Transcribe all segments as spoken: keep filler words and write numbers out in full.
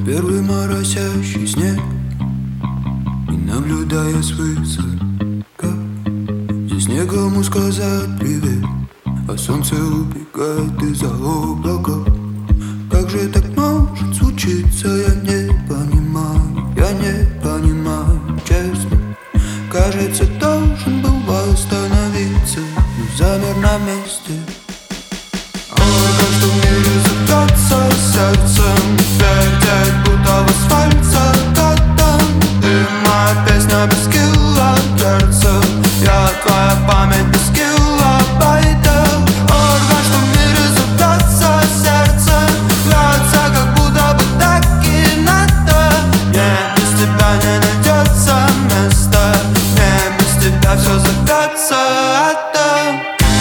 Первый моросящий снег, и наблюдая свысока, здесь некому сказать привет, а солнце убегает из-за облаков. Как же так может случиться, я не понимаю, я не понимаю, честно. Кажется, должен был восстановиться, но замер на месте. Ой, как что в мире задаться сердцем, вертеть будто в асфальт закатан. Ты моя песня без килогерцев, я твоя память без килобайтов. Ой, как что в мире задаться сердцем, кажется, как будто бы так и надо. Мне без тебя не найдется места, мне без тебя все зовется адом.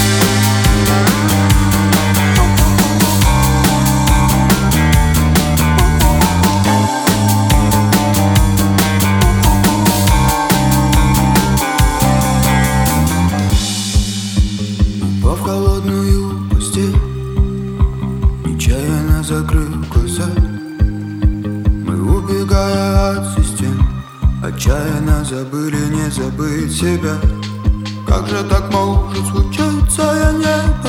В холодную постель, нечаянно закрыл глаза. Мы, убегая от систем, отчаянно забыли не забыть себя. Как же так может случиться, я не